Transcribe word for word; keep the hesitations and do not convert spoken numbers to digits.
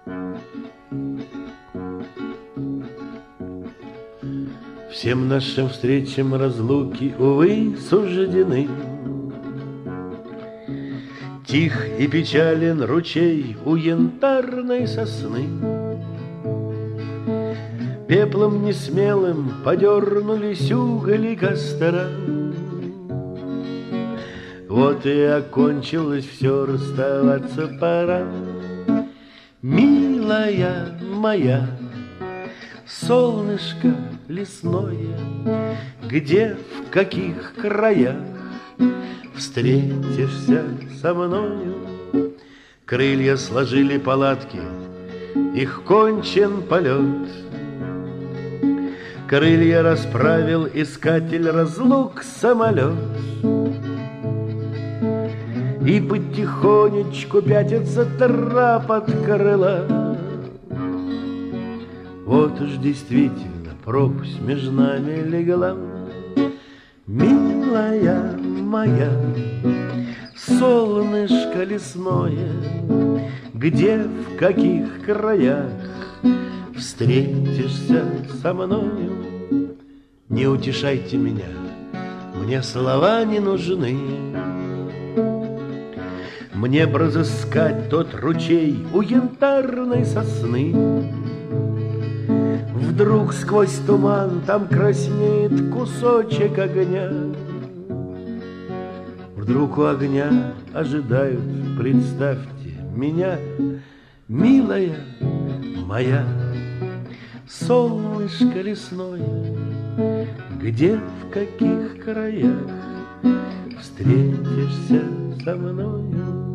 Всем нашим встречам разлуки, увы, суждены. Тих и печален ручей у янтарной сосны. Пеплом несмелым подернулись угли костра. Вот и окончилось все, расставаться пора. Милая моя, солнышко лесное, где, в каких краях встретишься со мною? Крылья сложили палатки, их кончен полет. Крылья расправил искатель разлук самолет. И потихонечку пятится трап от крыла. Вот уж действительно пропасть между нами легла. Милая моя, солнышко лесное, где, в каких краях встретишься со мною? Не утешайте меня, мне слова не нужны. Мне б разыскать тот ручей у янтарной сосны. Вдруг сквозь туман там краснеет кусочек огня. Вдруг у огня ожидают, представьте, меня. Милая моя, солнышко лесное, где, в каких краях встретишься со мною?